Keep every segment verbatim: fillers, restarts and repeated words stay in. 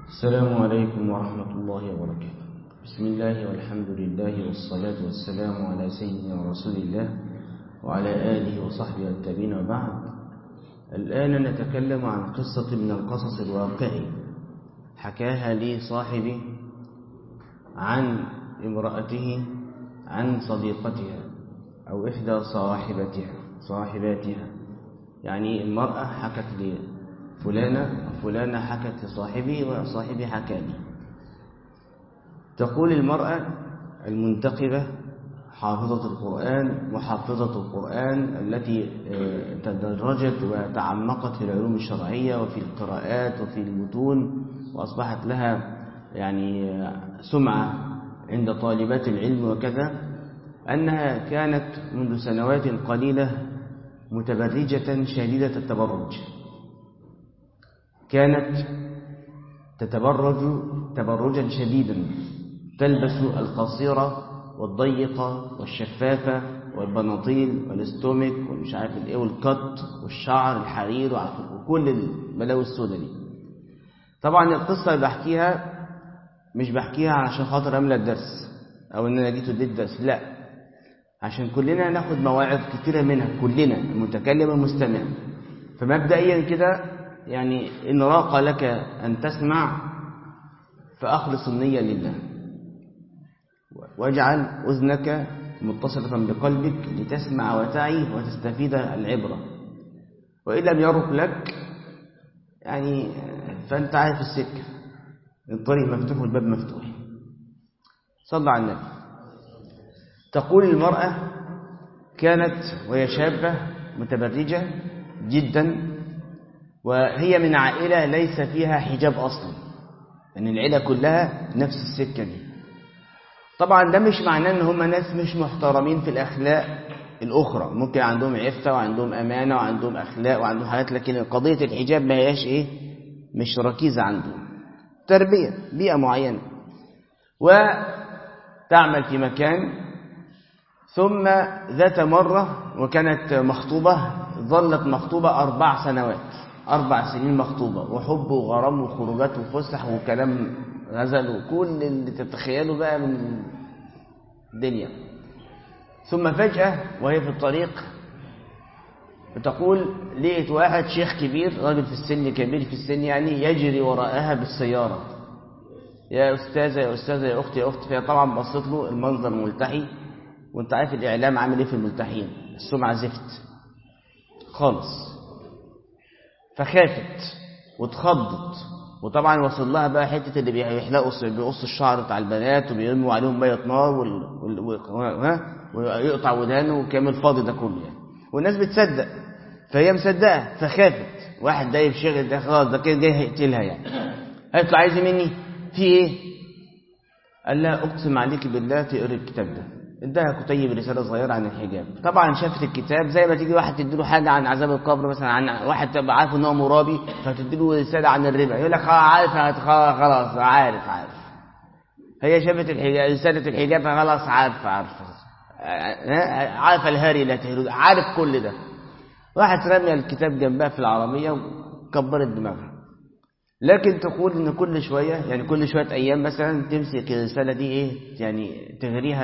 السلام عليكم ورحمة الله وبركاته. بسم الله والحمد لله والصلاة والسلام على سيدنا رسول الله وعلى آله وصحبه والتابعين وبعد. الآن نتكلم عن قصة من القصص الواقعي حكاها لي صاحبي عن امرأته عن صديقتها أو إحدى صاحبتها صاحباتها. يعني المرأة حكت لي فلانة فلانة حكت لصاحبي وصاحبي حكى لي. تقول المرأة المنتقبة حافظة القرآن محفظة القرآن التي تدرجت وتعمقت في العلوم الشرعية وفي القراءات وفي المتون، وأصبحت لها يعني سمعة عند طالبات العلم وكذا، أنها كانت منذ سنوات قليلة متبرجة شديدة التبرج. كانت تتبرج تبرجا شديدا، تلبس القصيرة والضيقة والشفافة والبناطيل والاستومك والمش عارف الايه والقط والشعر الحرير وكل البلاوي السوداء دي. طبعا القصة اللي بحكيها مش بحكيها عشان خاطر املى الدرس او ان انا جيت اديت درس، لا، عشان كلنا ناخد مواعظ كتيرة منها، كلنا المتكلم والمستمع. فمبدئيا كده يعني إن راق لك أن تسمع فأخلص النية لله، واجعل أذنك متصلة بقلبك لتسمع وتعي وتستفيد العبرة. وإن لم يرق لك يعني فأنت عارف السكة، الطريق مفتوح والباب مفتوح. صلى على النبي. تقول المرأة كانت وهي شابة متبرجة جدا، وهي من عائلة ليس فيها حجاب أصلا، يعني العيلة كلها نفس السكة دي. طبعا ده مش معناه ان هم ناس مش محترمين في الأخلاق الأخرى، ممكن عندهم عفة وعندهم أمانة وعندهم أخلاق وعندهم حاجات، لكن قضية الحجاب ما هياش إيه مش ركيزة عندهم، تربية بيئة معينة. وتعمل في مكان، ثم ذات مرة وكانت مخطوبة، ظلت مخطوبة أربع سنوات أربع سنين مخطوبة، وحب وغرام وخروجات وفسح وكلام غزل وكل اللي تتخيله بقى من الدنيا. ثم فجأة وهي في الطريق بتقول لقيت واحد شيخ كبير، راجل في السن كبير في السن يعني، يجري وراءها بالسيارة. يا أستاذة يا أستاذة يا أختي يا أختي. فهي طبعا بصت له، المنظر ملتحي، وانت عارف الإعلام عامل ايه في الملتحين، السمعة زفت خالص. فخافت واتخضت، وطبعا وصل لها بقى حته اللي بيحلقوا بيقص الشعر بتاع البنات وبيرموا عليهم ميه نار وال... وال... ويقطع ودانه وكامل فاضي ده كله يعني، والناس بتصدق. فهي مصدقه فخافت، واحد ده يشغل ده خلاص ده كده جاي هيقتلها يعني. قالت له عايز مني في ايه؟ قال لها اقسم عليك بالله تقري الكتاب ده. اداها كتيب رساله صغيره عن الحجاب. طبعا شافت الكتاب زي ما تيجي واحد تديله حاجه عن عذاب القبر مثلا، عن واحد تبقى عارف ان هو مرابي فتديله رساله عن الربا، يقول لك عارف خلاص عارف عارف. هي شافت الحجاب رساله الحجاب خلاص عارف عارف عارف الهاري لا تهرد، عارف كل ده. واحد رمى الكتاب جنبها في العربيه وكبرت دماغها. لكن تقول ان كل شويه يعني كل شويه ايام مثلا تمسك الرساله دي ايه يعني تغريها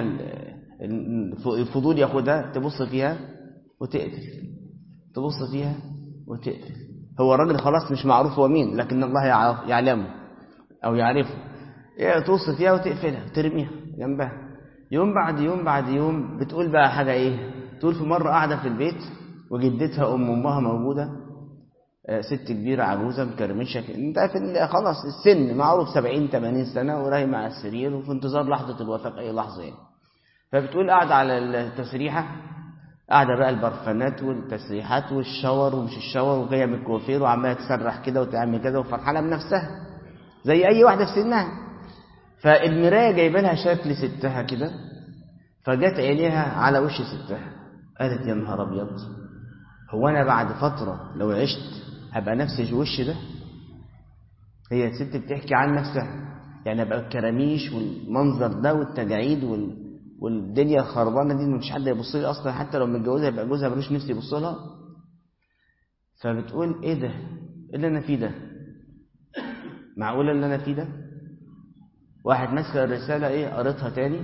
الفضول ياخدها، تبص فيها وتقفل، تبص فيها وتقفل. هو الراجل خلاص مش معروف هو مين، لكن الله يعلمه او يعرفه. ايه تبص فيها وتقفلها وترميها جنبها. يوم بعد يوم بعد يوم بتقول بقى حاجه ايه، تقول في مره قاعده في البيت وجدتها ام امها موجوده، ست كبيرة عجوزة مكرمشة، انت في خلاص السن معروف سبعين ثمانين سنة وراهي على السرير وفي انتظار لحظة الوفاة أي لحظة يعني. فبتقول قاعدة على التسريحة، قاعدة بقى البرفانات والتسريحات والشاور ومش الشاور، وجاية من الكوافير وعمالة تسرح كده وتعمل كده وفرحانة بنفسها زي أي واحدة في سنها. فالمراية جايبه لها شكل ستها كده، فجت عينيها على وش ستها، قالت يا نهار أبيض، هو أنا بعد فترة لو عشت هبقى نفس الوش ده؟ هي الست بتحكي عن نفسها يعني، هبقى الكراميش والمنظر ده والتجاعيد وال... والدنيا الخربانه دي مش حد يبص لي اصلا، حتى لو متجوزها يبقى جوزها ملوش نفسي يبص لها. فبتقول ايه ده، ايه اللي انا فيه ده؟ معقولة اللي أنا فيه ده؟ واحد ماسك الرسالة إيه قريتها تاني،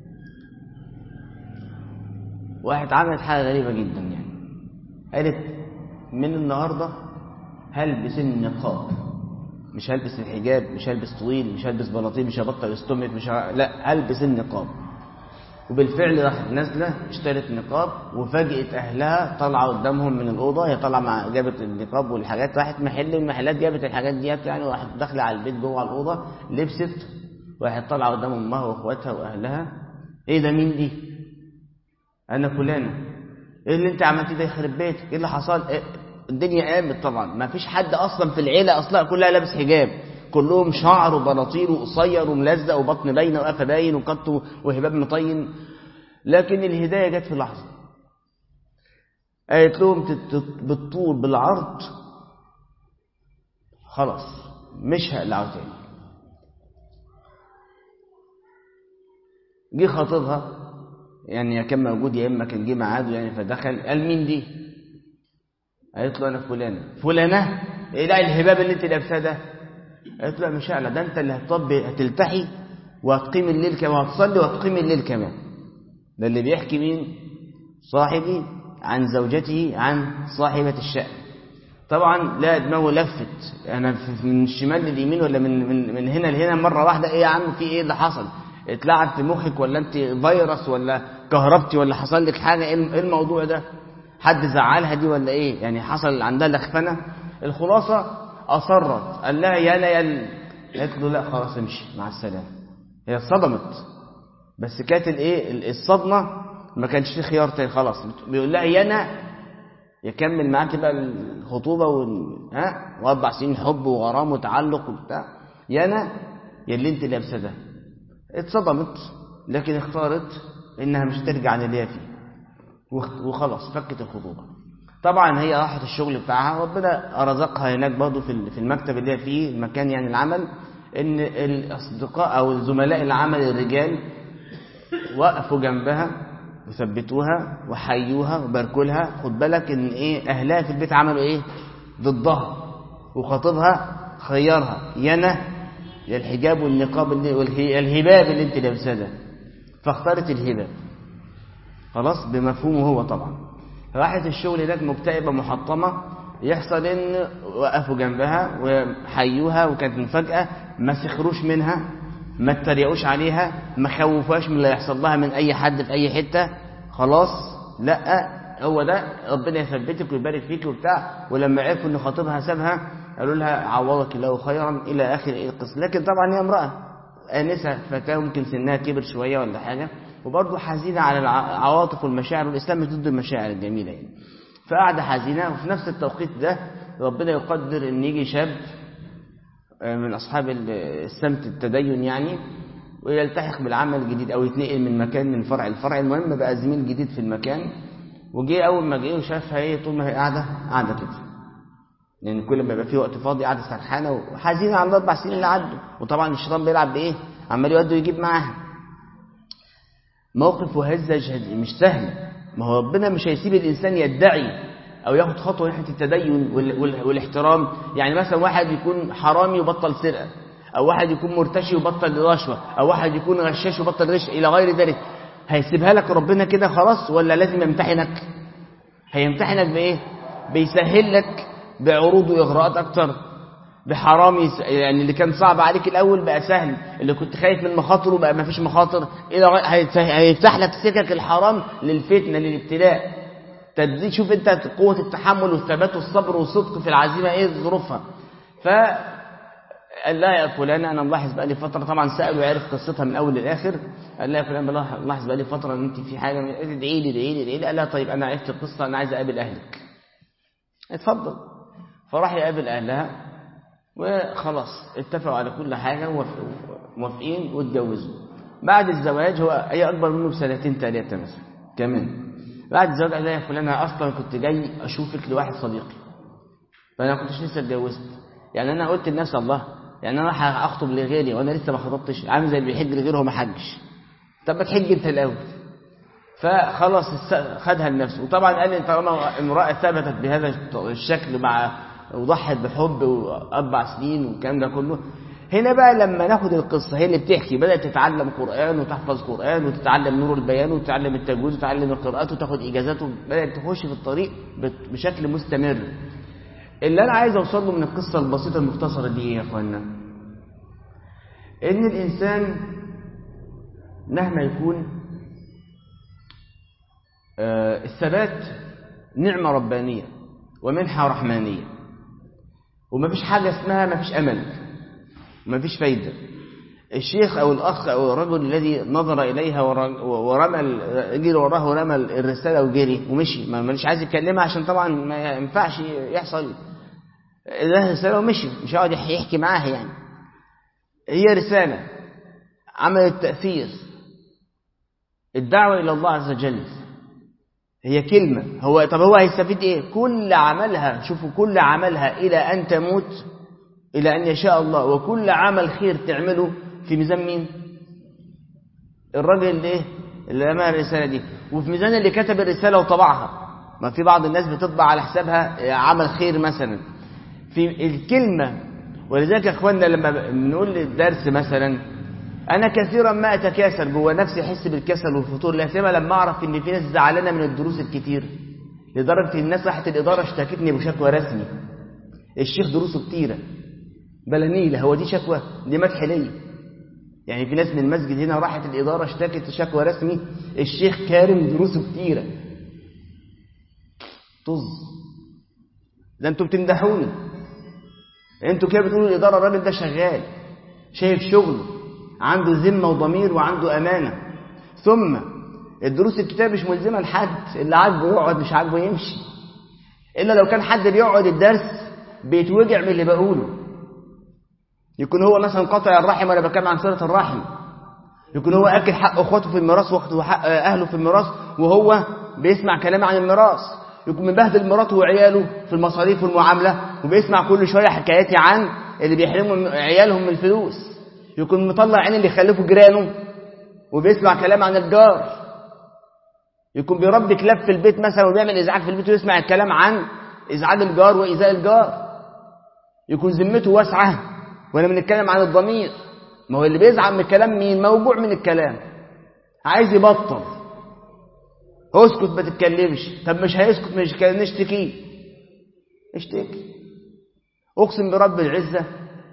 واحد عملت حاجة غريبة جدا يعني، قالت من النهاردة هلبس النقاب، مش هلبس الحجاب، مش هلبس طويل، مش هلبس بلاطين، مش هبطل استمك، مش ه... لا هلبس النقاب. وبالفعل راحت نازله اشترت نقاب، وفاجئت اهلها طالعه قدامهم من الاوضه، هي طالعه مع جابت النقاب والحاجات، راحت محل من المحلات جابت الحاجات ديت يعني، وراحت داخله على البيت جوه على الاوضه لبست، وراحت طالعه قدام امها واخواتها واهلها. ايه ده؟ مين دي؟ انا فلانه. ايه اللي انت عملتيه ده؟ يخرب بيتك، ايه اللي حصل؟ إيه؟ الدنيا قامت طبعا، ما فيش حد اصلا في العيله اصلا كلها لابس حجاب، كلهم شعر وبناطيل وقصير وملزق وبطن باينه وقفه باين وقط وهباب مطين. لكن الهدايه جت في لحظه، قالت لهم بالطول بالعرض خلاص مش هقلعه تاني. جه خطيبها يعني، يا كان موجود يا اما كان جه ميعاده يعني، فدخل قال مين دي؟ قالت له انا فلانه. فلانه؟ ايه لا الهباب اللي انت لابساه ده؟ قالت له مش هقلع، ده انت اللي هتطبي هتلتحي وهتقيم الليل كمان وهتصلي وهتقيم الليل كمان. ده اللي بيحكي مين؟ صاحبي عن زوجته عن صاحبة الشأن. طبعا لا دماغه لفت، انا من الشمال لليمين ولا من من من هنا لهنا مره واحده. ايه يا عم في ايه اللي حصل؟ اتلعب في مخك ولا انت فيروس ولا كهربتي ولا حصل لك حاجه؟ ايه الموضوع ده؟ حد زعلها دي ولا ايه يعني؟ حصل عندها لخفنه. الخلاصه اصرت، قال لها يلا يلا، قالت له لا خلاص امشي مع السلامه. هي اتصدمت، بس كانت الايه الصدمه ما كانش في خيار تاني خلاص. بيقول لها يانا يكمل معاك بقى الخطوبه وال... ها واربع سنين حب وغرام وتعلق وبتاع، يانا يا اللي انت لابسه ده. اتصدمت، لكن اختارت انها مش ترجع للي هي فيه وخلاص فكت الخطوبه. طبعا هي راحت الشغل بتاعها، ربنا رزقها هناك برضه في المكتب اللي هي فيه المكان يعني العمل، ان الاصدقاء او الزملاء العمل الرجال وقفوا جنبها وثبتوها وحيوها وباركوا لها. خد بالك ان ايه اهلها في البيت عملوا ايه ضدها، وخطيبها خيرها يانا يا الحجاب والنقاب والهباب اللي انت لابساه ده، فاختارت الهباب خلاص بمفهومه هو. طبعا راحت الشغل هناك مكتئبه محطمه، يحصل ان وقفوا جنبها وحيوها، وكانت مفاجاه، ما سخروش منها، ما اتريقوش عليها، ما خوفوهاش من اللي يحصل لها من اي حد في اي حته. خلاص لا هو ده ربنا يثبتك ويبارك فيك وبتاع. ولما عرفوا ان خطيبها سابها قالوا لها عوضك الله خيرا الى اخر القصه. لكن طبعا هي امراه انسه فتاه ممكن سنها كبر شويه ولا حاجه، وبرضه حزينه على العواطف والمشاعر، والاسلام مش ضد المشاعر الجميله يعني. فقاعده حزينه، وفي نفس التوقيت ده ربنا يقدر ان يجي شاب من أصحاب السمت التدين يعني، ويلتحق بالعمل الجديد أو يتنقل من مكان من فرع الفرع. المهم بقى زميل جديد في المكان، وجي أول ما جه وشافها ايه طول ما هي قاعدة قاعدة كده، لأن يعني كل ما يبقى فيه وقت فاضي قاعدة سرحانة وحزينة على الأربع سنين اللي عدوا. وطبعا الشيطان بيلعب بإيه؟ عمال يودي ويجيب معاها. موقف وهزة مش سهل، ما هو ربنا مش هيسيب الإنسان يدعي أو ياخد خطوة ناحية التدين والاحترام. يعني مثلا واحد يكون حرامي وبطل سرقة، أو واحد يكون مرتشي وبطل رشوة، أو واحد يكون غشاش وبطل رشوة إلى غير ذلك. هيسيبها لك ربنا كده خلاص، ولا لازم يمتحنك؟ هيمتحنك بإيه؟ بيسهل لك بعروض وإغراءات أكتر، بحرامي يعني اللي كان صعب عليك الأول بقى سهل، اللي كنت خايف من مخاطره بقى ما فيش مخاطر، هيفتح لك سكك الحرام للفتنة للابتلاء. تدي شوف انت قوة التحمل والثبات والصبر والصدق في العزيمة ايه ظروفها. فقال لها يا فلان انا ملاحظ بقى لي فترة، طبعا سأل وعرف قصتها من اول للاخر. قال لها يا فلان ملاحظ بقى لي فترة ان انت في حاجة، ادعي لي ادعي لي ادعي لي. قال لها طيب انا عرفت القصة، انا عايز اقابل اهلك. اتفضل. فراح يقابل اهلها وخلاص اتفقوا على كل حاجة وموافقين واتجوزوا. بعد الزواج هو هي اكبر منه بسنتين ثلاثة مثلا كمان. بعد الزواج قال لها يا فلان انا اصلا كنت جاي اشوفك لواحد صديقي، فانا كنتش لسه اتجوزت. يعني انا قلت للناس الله يعني انا راح اخطب لغيري وانا لسه ما خطبتش، عامل زي اللي بيحج لغيره وما حجش. طب ما تحج انت الاول. فخلاص خدها لنفسه. وطبعا قال لي طالما امراه ثبتت بهذا الشكل مع وضحت بحب واربع سنين والكلام ده كله، هنا بقى لما ناخد القصة هي اللي بتحكي، بدأت تتعلم قرآن وتحفظ قرآن وتتعلم نور البيان وتتعلم التجويد وتتعلم القراءات وتاخد إجازات، وبدأت تخش في الطريق بشكل مستمر. اللي أنا عايز أوصل له من القصة البسيطة المختصرة دي إيه يا أخوانا؟ إن الإنسان مهما يكون آه الثبات نعمة ربانية ومنحة رحمانية، وما فيش حاجة اسمها ما فيش أمل وما فيش فايدة. الشيخ أو الأخ أو الرجل الذي نظر إليها ورمى جري وراه ورمى الرسالة وجري ومشي، ما مش عايز يتكلمها عشان طبعا ما ينفعش يحصل ده رسالة ومشي، مش هيقعد يحكي معاها يعني. هي رسالة عملت تأثير. الدعوة إلى الله عز وجل هي كلمة. هو طب هو هيستفيد إيه؟ كل عملها، شوفوا كل عملها إلى أن تموت، إلى أن يشاء الله، وكل عمل خير تعمله في ميزان مين؟ الراجل اللي إيه؟ اللي رمى الرسالة دي، وفي ميزان اللي كتب الرسالة وطبعها. ما في بعض الناس بتطبع على حسابها عمل خير مثلا في الكلمة. ولذلك يا أخواننا لما بنقول الدرس مثلا، أنا كثيرا ما أتكاسل جوه نفسي، أحس بالكسل والفتور، لا سيما لما أعرف إن في ناس زعلانة من الدروس الكتير، لدرجة إن الناس راحت الإدارة اشتكتني بشكوى رسمي، الشيخ دروسه كتيرة. بلانيلة، هو دي شكوى؟ دي مدح لي. يعني في ناس من المسجد هنا راحت الإدارة اشتكت شكوى رسمي، الشيخ كارم دروسه كتيرة. طز، ده انتوا بتمدحوني، انتوا كده بتقولوا الإدارة الراجل ده شغال شايف شغله، عنده ذمة وضمير وعنده أمانة. ثم الدروس الكتاب مش ملزمة لحد، اللي عاجبه يقعد مش عاجبه يمشي، إلا لو كان حد بيقعد الدرس بيتوجع من اللي بقوله، يكون هو مثلا قطع الرحم ولا بكلم عن صلة الرحم، يكون هو أكل حق أخواته في الميراث وحق أهله في الميراث وهو بيسمع كلام عن الميراث، يكون مبهدل مراته وعياله في المصاريف والمعاملة وبيسمع كل شوية حكاياتي عن اللي بيحرموا عيالهم من الفلوس، يكون مطلع عين اللي يخلفوا جيرانه وبيسمع كلام عن الجار، يكون بيربي كلاب في البيت مثلا وبيعمل إزعاج في البيت ويسمع الكلام عن إزعاج الجار وإيذاء الجار، يكون ذمته واسعة وانا بنتكلم عن الضمير. ما هو اللي بيزعل من الكلام مين؟ موجوع من الكلام، عايز يبطل. اسكت ما تتكلمش. طب مش هيسكت، مش نشتكي اشتكي. اقسم برب العزة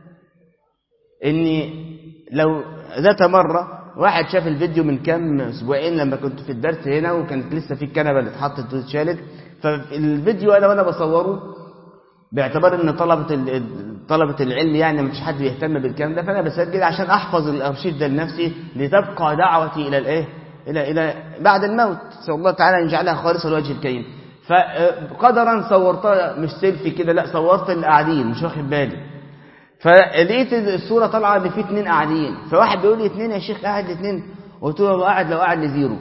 اني لو ذات مرة واحد شاف الفيديو من كام اسبوعين لما كنت في الدرس هنا وكانت لسه في الكنبة اللي اتحطت واتشالت، فالفيديو انا وانا بصوره باعتبار ان طلبة طلبة العلم يعني مفيش حد بيهتم بالكلام ده، فانا بسجل عشان احفظ الارشيف ده لنفسي لتبقى دعوتي الى الايه الى الى بعد الموت، نسال الله تعالى ان يجعلها خالصه لوجه الكريم. فقدرا صورتها مش سيلفي كده، لا صورت اللي قاعدين مش واخد بالي، فلقيت الصوره طالعه ان في اتنين قاعدين، فواحد بيقول لي اتنين يا شيخ قاعد اتنين، قلت له لو قاعد لو قاعد لزيرو،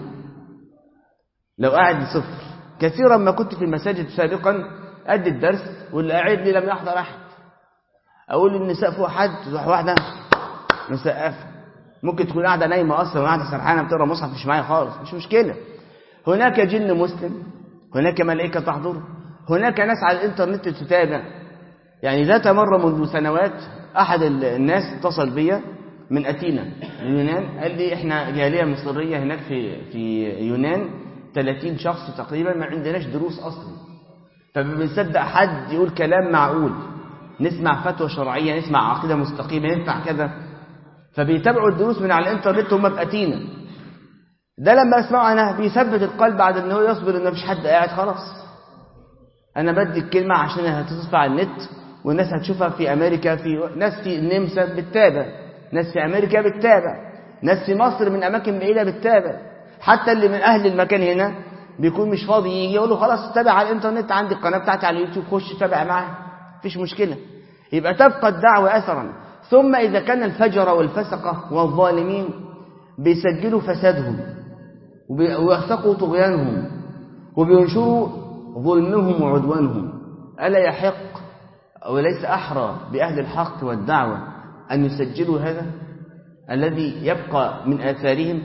لو قاعد لصفر. كثيرا ما كنت في المساجد سابقا أدي الدرس واللي قاعد لي لم يحضر أحد، أقول للنساء فوق حد تروح واحدة مسقفة، ممكن تكون قاعدة نايمة أصلا وقاعدة سرحانة بتقرأ مصحف مش معايا خالص، مش مشكلة. هناك جن مسلم، هناك ملائكة تحضر، هناك ناس على الإنترنت تتابع. يعني ذات مرة منذ سنوات أحد الناس اتصل بي من أتينا من يونان، قال لي إحنا جالية مصرية هناك في في يونان ثلاثين شخص تقريبا، ما عندناش دروس أصلا، فبنصدق حد يقول كلام معقول، نسمع فتوى شرعية، نسمع عقيدة مستقيمة، ينفع كذا، فبيتابعوا الدروس من على الانترنت هم بأتينا. ده لما اسمعه أنا بيثبت القلب بعد أنه هو يصبر أن مفيش حد قاعد خلاص. أنا بدي الكلمة عشان هتصفى على النت والناس هتشوفها في أمريكا، في ناس في النمسا بتتابع، ناس في أمريكا بتتابع، ناس في مصر من أماكن بعيدة بتتابع، حتى اللي من أهل المكان هنا بيكون مش فاضي يجي يقول له خلاص تابع على الانترنت، عندي القناة بتاعتي على اليوتيوب خش تابع معاها مفيش مشكلة. يبقى تبقى الدعوة أثرا. ثم إذا كان الفجر والفسقة والظالمين بيسجلوا فسادهم ويوثقوا طغيانهم وبينشروا ظلمهم وعدوانهم، ألا يحق أو ليس أحرى بأهل الحق والدعوة أن يسجلوا هذا الذي يبقى من آثارهم؟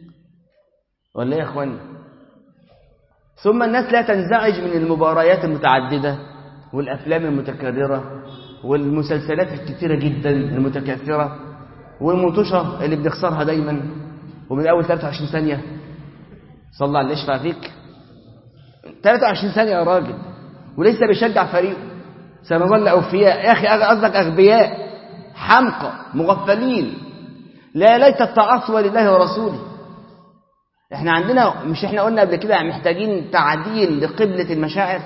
ولا يا أخواني؟ ثم الناس لا تنزعج من المباريات المتعددة والأفلام المتكررة والمسلسلات الكثيرة جدا المتكاثرة والمطوشة اللي بنخسرها دايما ومن أول ثلاثة وعشرين ثانية صلى على اللي يشفع فيك ثلاثة وعشرين ثانية يا راجل ولسه بيشجع فريق سنظل أوفياء. يا أخي قصدك أغبياء حمقى مغفلين لا ليت التعصب لله ورسوله. احنا عندنا مش احنا قلنا قبل كده محتاجين تعديل لقبلة المشاعر.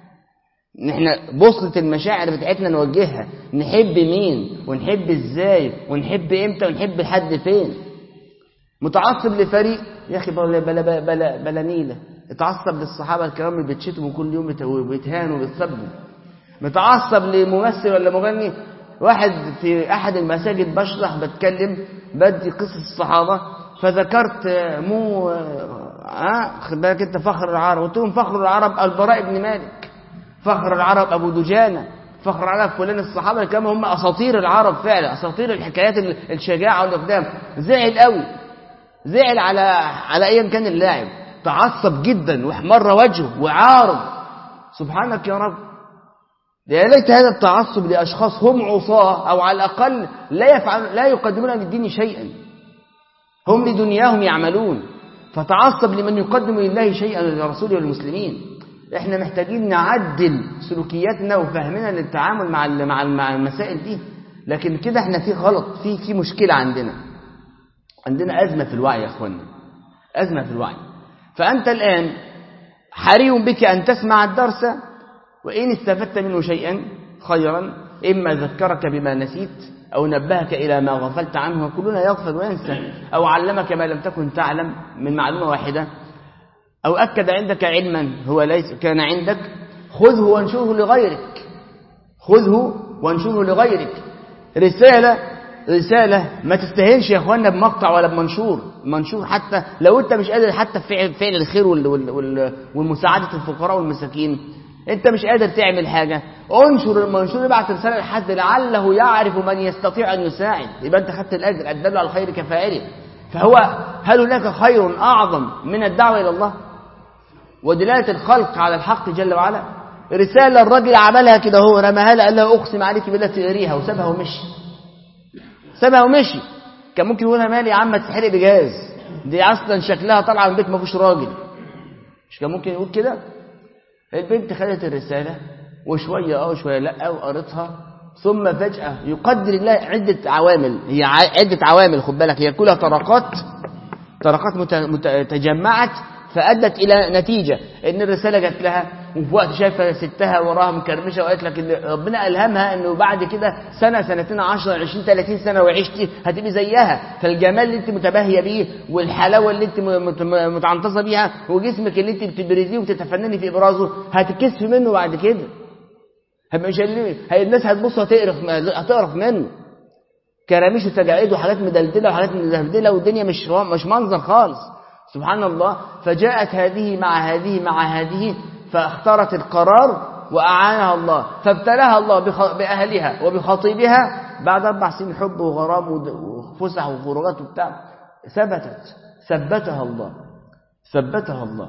احنا بوصلة المشاعر بتاعتنا نوجهها نحب مين ونحب ازاي ونحب امتى ونحب لحد فين. متعصب لفريق يا اخي بلا بلا بلا, بلا نيلة. اتعصب للصحابة الكرام اللي بيتشتموا كل يوم وبيتهانوا وبيتصبوا. متعصب لممثل ولا مغني. واحد في احد المساجد بشرح بتكلم بدي قصص الصحابة فذكرت مو اه خد بالك انت فخر العرب قلت لهم فخر العرب البراء بن مالك فخر العرب ابو دجانة فخر العرب فلان. الصحابة الكرام هم اساطير العرب فعلا اساطير الحكايات الشجاعة والإقدام. زعل قوي زعل على على ايا كان اللاعب تعصب جدا واحمر وجهه وعارض. سبحانك يا رب يا ليت هذا التعصب لأشخاص هم عصاة أو على الأقل لا يفعل لا يقدمون للدين شيئا هم لدنياهم يعملون. فتعصب لمن يقدم لله شيئا للرسول والمسلمين. احنا محتاجين نعدل سلوكياتنا وفهمنا للتعامل مع مع مع المسائل دي. لكن كده احنا في غلط في في مشكلة عندنا عندنا أزمة في الوعي يا اخوانا أزمة في الوعي. فأنت الآن حري بك أن تسمع الدرس وإن استفدت منه شيئا خيرا إما ذكرك بما نسيت أو نبهك إلى ما غفلت عنه وكلنا يغفل وينسى أو علمك ما لم تكن تعلم من معلومة واحدة أو أكد عندك علما هو ليس كان عندك خذه وانشره لغيرك خذه وانشره لغيرك. رسالة رسالة ما تستهينش يا أخوانا بمقطع ولا بمنشور منشور حتى لو أنت مش قادر حتى فعل, فعل الخير والمساعدة الفقراء والمساكين انت مش قادر تعمل حاجة انشر المنشور ابعت رسالة لحد لعله يعرف من يستطيع ان يساعد يبقى انت خدت الاجر الدل على الخير كفاعله. فهو هل هناك خير اعظم من الدعوة الى الله ودلالة الخلق على الحق جل وعلا؟ رسالة الرجل عملها كده هو رماها لها قال لها اقسم عليك بالله تقريها وسابها ومشي سابها ومشي. كان ممكن يقولها مالي يا عم تتحرق بجاز دي اصلا شكلها طالعه من بيت ما فيهوش راجل. مش كان ممكن يقول كده؟ البنت خدت الرسالة وشوية اه وشوية لا وقرتها ثم فجأة يقدر الله عدة عوامل هي عدة عوامل خد بالك هي كلها طرقات طرقات تجمعت فأدت إلى نتيجة إن الرسالة جات لها وفي وقت شايفة ستها وراها مكرمشة وقالت لك إن ربنا ألهمها إنه بعد كده سنة سنتين عشر عشرين ثلاثين سنة وعشتي هتبقي زيها. فالجمال اللي أنت متباهية بيه والحلاوة اللي أنت متعنطصة بيها وجسمك اللي أنت بتبرزيه وتتفنني في إبرازه هتكسف منه بعد كده. مش هي الناس هتبص هتقرف هتقرف منه كراميش وتجاعيد وحاجات مدلدلة وحاجات مدلدلة والدنيا مش مش منظر خالص. سبحان الله. فجاءت هذه مع هذه مع هذه فاختارت القرار وأعانها الله فابتلاها الله بأهلها وبخطيبها بعد أربع سنين حب وغرام وفسح وخروجات وبتاع ثبتت ثبتها الله ثبتها الله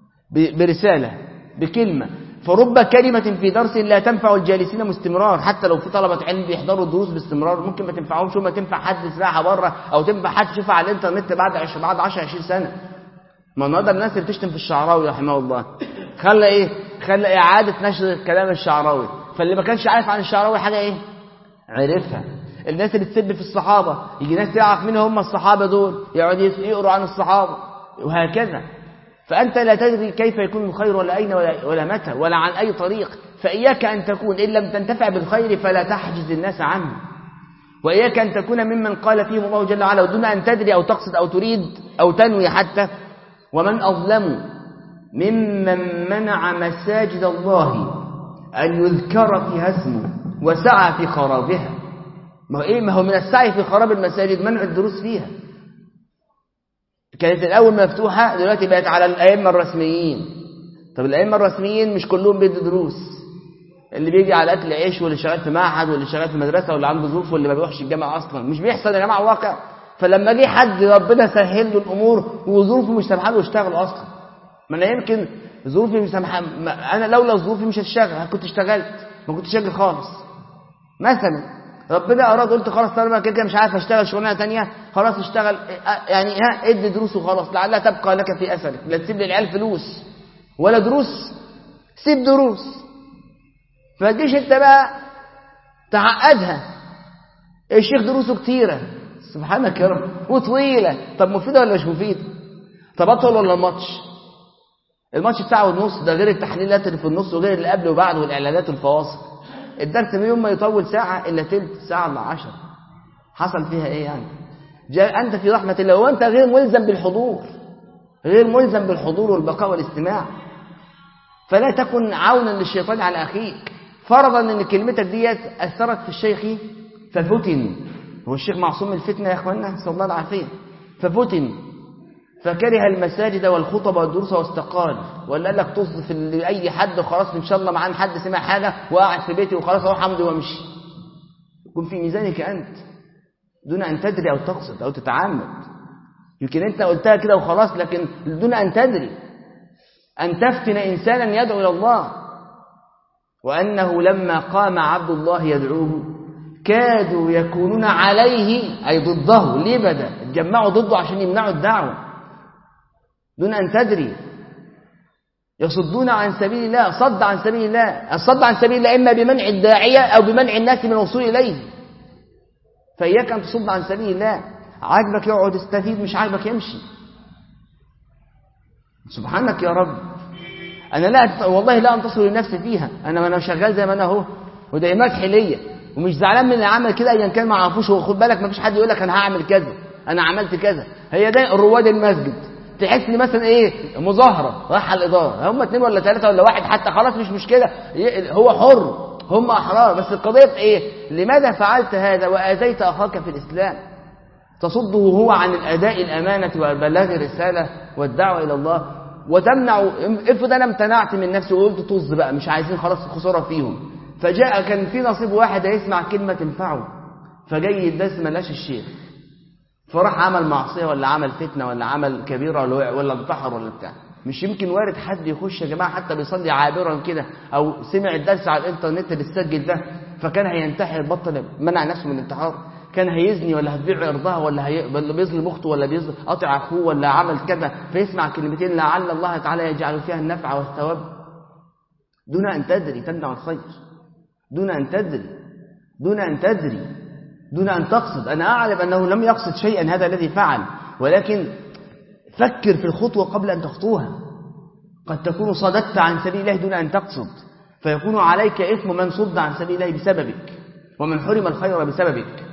برسالة بكلمة. فرب كلمة في درس لا تنفع الجالسين باستمرار حتى لو في طلبة علم بيحضروا الدروس باستمرار ممكن ما تنفعهمش وما تنفع حد يسمعها بره أو تنفع حد يشوفها على الإنترنت بعد عشر بعد عشر عشرين سنة. ما النهارده الناس اللي بتشتم في الشعراوي رحمه الله خلى ايه خلى اعاده نشر كلام الشعراوي فاللي ما كانش عارف عن الشعراوي حاجه ايه عرفها. الناس اللي تسب في الصحابه يجي ناس يعرف مين هم الصحابه دول يقعد يقروا عن الصحابه وهكذا. فانت لا تدري كيف يكون الخير ولا اين ولا, ولا متى ولا عن اي طريق. فاياك ان تكون ان لم تنتفع بالخير فلا تحجز الناس عنه واياك ان تكون ممن قال فيهم الله جل وعلا دون ان تدري او تقصد او تريد او تنوي حتى. ومن أظلم ممن منع مساجد الله أن يذكر فيها اسمه وسعى في خرابها. ما هو إيه ما هو من السعي في خراب المساجد منع الدروس فيها. كانت الأول مفتوحة دلوقتي بقت على الأئمة الرسميين. طب الأئمة الرسميين مش كلهم بيدوا دروس اللي بيجي على أكل عيش واللي شغال في معهد واللي شغال في مدرسة واللي عنده ظروف واللي ما بيروحش الجامعة أصلا مش بيحصل يا جماعة واقع. فلما جه حد ربنا سهل له الامور وظروفه مش سامحه له يشتغل اصلا. ما انا يمكن ظروفي مش سامحه انا لولا ظروفي مش هشتغل كنت اشتغلت ما كنتش شغال خالص مثلا ربنا أراد قلت خلاص طالما كده مش عارف اشتغل شغلانه ثانيه، خلاص اشتغل يعني ها ادي دروس وخلاص لعلها تبقى لك في اثرك. لا تسيب للعيال فلوس ولا دروس، سيب دروس. فديش انت بقى تعقدها. الشيخ دروسه كتيره سبحانك يا رب وطويله، طب مفيده ولا مش مفيده؟ طب اطول ولا الماتش؟ الماتش ساعه ونص، ده غير التحليلات اللي في النص وغير اللي قبل وبعد والاعلانات والفواصل. الدرس من يوم ما يطول ساعه الا تلت ساعه الا عشرة، حصل فيها ايه يعني؟ جاء انت في رحمه الله وانت غير ملزم بالحضور، غير ملزم بالحضور والبقاء والاستماع. فلا تكن عونا للشيطان على اخيك. فرضا ان كلمتك ديت اثرت في الشيخ ففتن، هو الشيخ معصوم من الفتنه يا اخوانا نسال الله العافيه، ففتن فكره المساجد والخطب والدروس واستقال، ولا قال لك تصف لاي حد وخلاص ان شاء الله معانا حد سمع حاجه وقاعد في بيتي وخلاص اروح امضي وامشي. يكون في ميزانك انت دون ان تدري او تقصد او تتعمد. يمكن انت قلتها كده وخلاص، لكن دون ان تدري ان تفتن انسانا يدعو الى الله. وانه لما قام عبد الله يدعوه كادوا يكونون عليه اي ضده، ليه بدا اتجمعوا ضده عشان يمنعوا الدعوه دون ان تدري. يصدون عن سبيل الله، صد عن سبيل الله. الصد عن سبيل الله اما بمنع الداعيه او بمنع الناس من الوصول اليه. فاياك ان تصد عن سبيل الله. عاجبك يقعد يستفيد، مش عاجبك يمشي. سبحانك يا رب. انا لا والله لا انتصر لنفسي فيها، انا انا شغال زي ما انا اهو وده مدح ليا ومش زعلان من اللي عمل كده ايا كان ما اعرفوش. خد بالك ما فيش حد يقول لك انا هعمل كذا انا عملت كذا. هي ده رواد المسجد، تحس لي مثلا ايه مظاهره راح الاداره هم اثنين ولا ثلاثه ولا واحد حتى خلاص مش مشكله، هو حر هم احرار. بس القضيه في ايه؟ لماذا فعلت هذا واذيت اخاك في الاسلام؟ تصده هو عن الاداء الامانه وبلاغ الرساله والدعوه الى الله، وتمنع. افرض انا امتنعت من نفسي وقلت طز بقى مش عايزين خلاص خساره فيهم، فجاء كان في نصيب واحد هيسمع كلمه تنفعه فجاي يدرس ملاش الشيخ، فراح عمل معصيه ولا عمل فتنه ولا عمل كبيره ولا ولا انتحر ولا بتاع. مش يمكن وارد حد يخش يا جماعه حتى بيصلي عابرا كده او سمع الدرس على الانترنت اللي اتسجل ده فكان هينتحر بطل منع نفسه من الانتحار، كان هيزني ولا هتبيع عرضها ولا هي... ولا بيظلم اخته ولا بيظلم قاطع اخوه ولا عمل كذا، فيسمع كلمتين لعل الله تعالى يجعل فيها النفع والثواب دون ان تدري تمنع الخير، دون ان تدري دون ان تدري دون ان تقصد. انا اعلم انه لم يقصد شيئا هذا الذي فعل، ولكن فكر في الخطوه قبل ان تخطوها. قد تكون صددت عن سبيل الله دون ان تقصد، فيكون عليك اثم من صد عن سبيل الله بسببك ومن حرم الخير بسببك.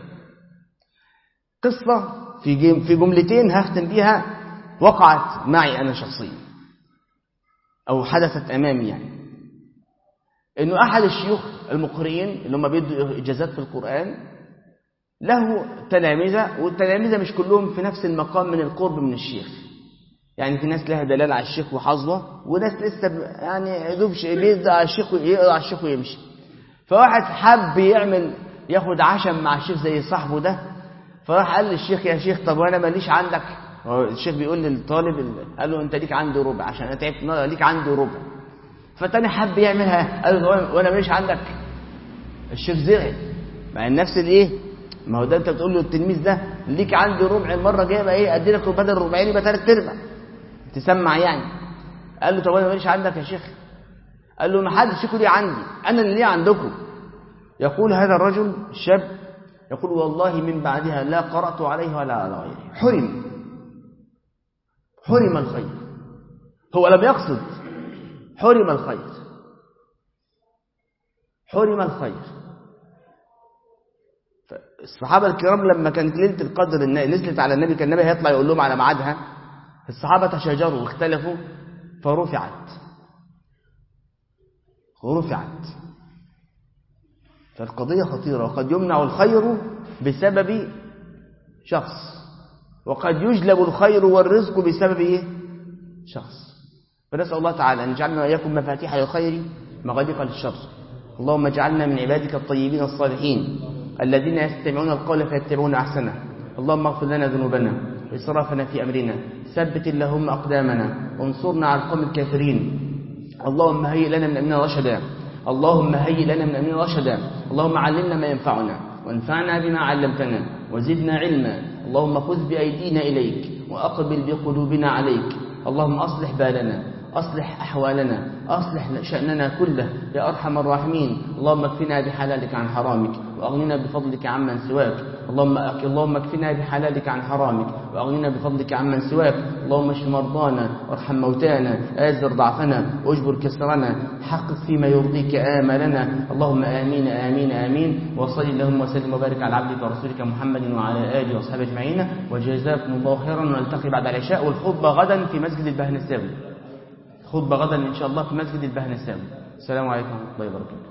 قصة في في جملتين هختم بيها وقعت معي أنا شخصيا أو حدثت أمامي، يعني إنه أحد الشيوخ المقرئين اللي هم بيدوا إجازات في القرآن له تلامذة، والتلامذة مش كلهم في نفس المقام من القرب من الشيخ، يعني في ناس لها دلالة على الشيخ وحظوة، وناس لسه يعني يدوب بيدعى على الشيخ ويقرأ على الشيخ ويمشي. فواحد حب يعمل ياخد عشم مع الشيخ زي صاحبه ده، فراح قال للشيخ يا شيخ طب وانا ماليش عندك؟ الشيخ بيقول للطالب قال له انت ليك عندي ربع عشان انا تعبت ليك عندي ربع. فالتاني حب يعملها قال له وانا ماليش عندك؟ الشيخ زعل مع نفس الايه، ما هو ده انت بتقول له التلميذ ده ليك عندي ربع، المره الجايه بقى ايه ادي لك بدل ربعين يبقى ثلاث ارباع تسمع يعني. قال له طب وانا ماليش عندك يا شيخ؟ قال له ما حدش يكون لي عندي، انا اللي ليه عندكم. يقول هذا الرجل الشاب يقول والله من بعدها لا قرأت عليه ولا على غيره، حرم حرم الخير. هو لم يقصد، حرم الخير حرم الخير. الصحابة الكرام لما كانت ليلة القدر نزلت على النبي كان النبي هيطلع يقول لهم على ميعادها، الصحابة تشاجروا واختلفوا فرفعت ورفعت. فالقضية خطيرة، وقد يمنع الخير بسبب شخص، وقد يجلب الخير والرزق بسبب إيه؟ شخص. فنسأل الله تعالى أن يجعلنا وإياكم مفاتيح للخير مغاليق للشر. اللهم اجعلنا من عبادك الطيبين الصالحين الذين يستمعون القول فيتبعون أحسنه. اللهم اغفر لنا ذنوبنا وإسرافنا في أمرنا، ثبت اللهم أقدامنا وانصرنا على القوم الكافرين. اللهم هيئ لنا من أمرنا رشدا اللهم هيئ لنا من أمرنا رشدا اللهم علمنا ما ينفعنا وانفعنا بما علمتنا وزدنا علما. اللهم خذ بأيدينا إليك وأقبل بقلوبنا عليك. اللهم أصلح بالنا، أصلح أحوالنا، أصلح شأننا كله يا أرحم الراحمين. اللهم اكفنا بحلالك عن حرامك وأغننا بفضلك عمن سواك. اللهم اللهم اكفنا بحلالك عن حرامك وأغننا بفضلك عمن سواك. اللهم اشف مرضانا وارحم موتانا، آزر ضعفنا واجبر كسرنا، حقق فيما يرضيك آمالنا. اللهم آمين آمين آمين. وصل اللهم وسلم وبارك على عبدك ورسولك محمد وعلى آله وصحبه أجمعين، وجزاكم الله خيرا. ونلتقي بعد العشاء، والخطبة غدا في مسجد البهنساوي. خطبة غدا إن شاء الله في مسجد البهنساوي. السلام عليكم ورحمة الله وبركاته.